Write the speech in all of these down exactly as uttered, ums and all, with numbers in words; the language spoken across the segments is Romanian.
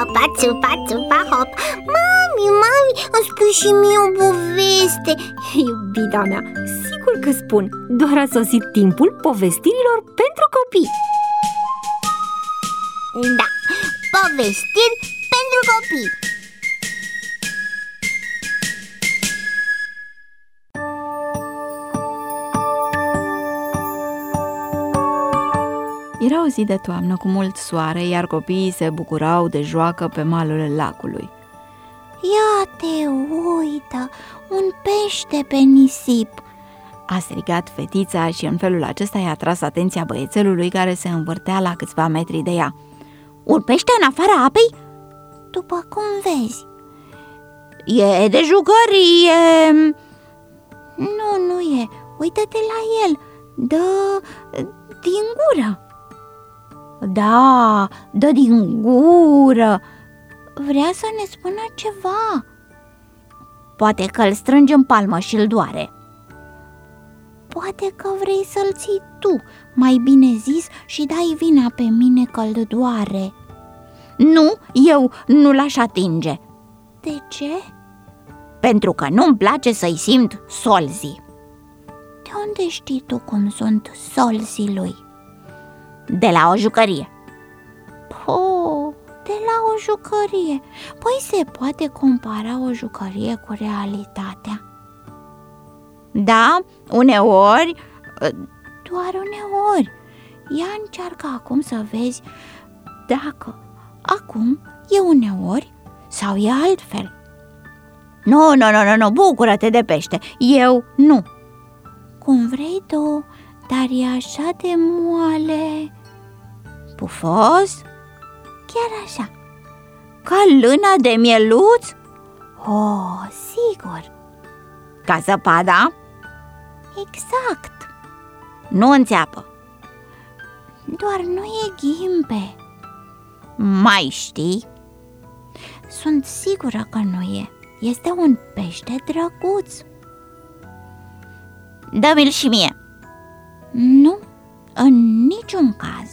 țupa, țupa, țupa, hop. Mami, mami, îmi spui și mie o poveste. Iubita mea, sigur că spun. Doar a sosit timpul povestirilor pentru copii. Da, povestiri pentru copii. Era o zi de toamnă cu mult soare, iar copiii se bucurau de joacă pe malul lacului. Ia te uită, un pește pe nisip, a strigat fetița și în felul acesta i-a atras atenția băiețelului care se învârtea la câțiva metri de ea. Un pește în afara apei? După cum vezi. E de jucărie. Nu, nu e, uită-te la el, dă din gură. Da, dă din gură. Vrea să ne spună ceva. Poate că îl strângi în palmă și îl doare. Poate că vrei să-l ții tu, mai bine zis, și dai vina pe mine că îl doare. Nu, eu nu l-aș atinge. De ce? Pentru că nu-mi place să-i simt solzii. De unde știi tu cum sunt solzii lui? De la o jucărie. Oh, de la o jucărie. Păi se poate compara o jucărie cu realitatea? Da, uneori. Doar uneori. Ia încearcă acum să vezi dacă acum e uneori sau e altfel. Nu, nu, nu, nu, nu, bucură-te de pește. Eu nu. Cum vrei tu, dar e așa de moale. Pufos? Chiar așa. Ca lână de mieluț? Oh, sigur. Ca zăpada? Exact. Nu înțeapă. Doar nu e ghimpe. Mai știi? Sunt sigură că nu e. Este un pește drăguț. Dă-mi-l și mie. Nu, în niciun caz.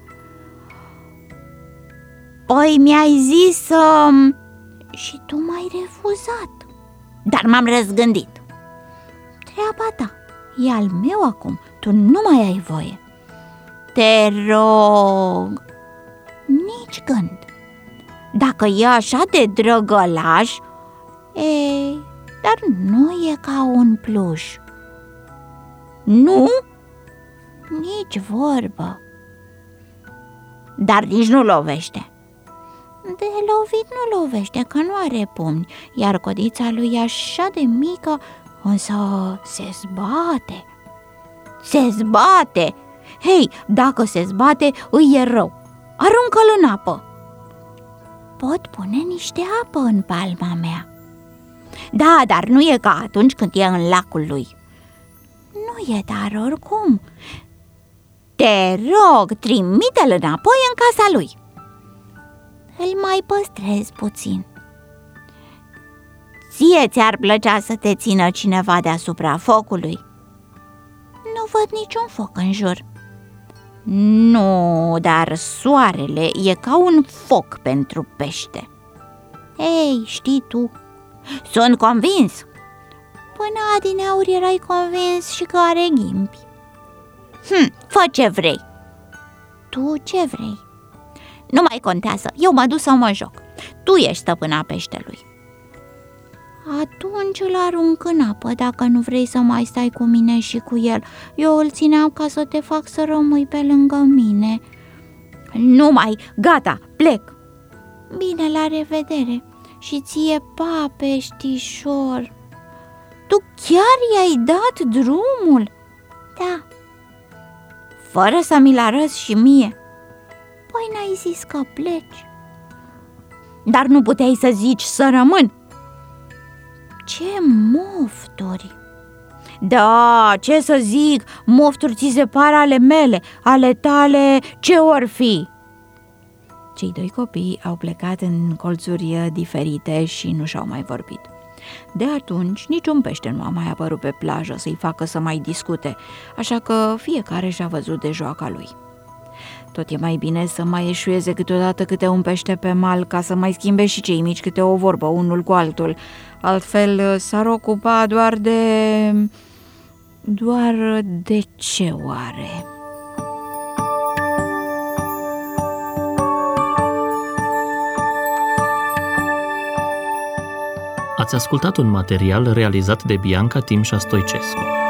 Păi mi-ai zis să... Um... Și tu m-ai refuzat. Dar m-am răzgândit. Treaba ta, e al meu acum. Tu nu mai ai voie. Te rog. Nici gând. Dacă e așa de drăgălaș, ei, dar nu e ca un pluș. Nu? Nici vorbă. Dar nici nu lovește. De lovit nu lovește, că nu are pumni, iar codița lui e așa de mică, însă se zbate. Se zbate? Hei, dacă se zbate, îi e rău. Aruncă-l în apă. Pot pune niște apă în palma mea. Da, dar nu e ca atunci când e în lacul lui. Nu e, dar oricum. Te rog, trimite-l înapoi în casa lui. Îl mai păstrez puțin. Ție ți-ar plăcea să te țină cineva deasupra focului? Nu văd niciun foc în jur. Nu, dar soarele e ca un foc pentru pește. Ei, știi tu, sunt convins. Până adineauri erai convins și că are ghimpi. Hm, fă ce vrei. Tu ce vrei? Nu mai contează, eu mă duc să mă joc. Tu ești stăpâna peștelui. Atunci îl arunc în apă dacă nu vrei să mai stai cu mine și cu el. Eu îl țineam ca să te fac să rămâi pe lângă mine. Nu mai, gata, plec. Bine, la revedere. Și ție pa, peștișor. Tu chiar i-ai dat drumul? Da. Fără să mi-l arăți și mie? Păi n-ai zis că pleci. Dar nu puteai să zici să rămân? Ce mofturi! Da, ce să zic, mofturi ți se par ale mele, ale tale ce or fi? Cei doi copii au plecat în colțuri diferite și nu și-au mai vorbit. De atunci, niciun pește nu a mai apărut pe plajă să-i facă să mai discute, așa că fiecare și-a văzut de joaca lui. Tot e mai bine să mai eșueze câteodată câte un pește pe mal, ca să mai schimbe și cei mici câte o vorbă unul cu altul. Altfel s-ar ocupa doar de... Doar de ce oare? Ați ascultat un material realizat de Bianca Timșa Stoicescu.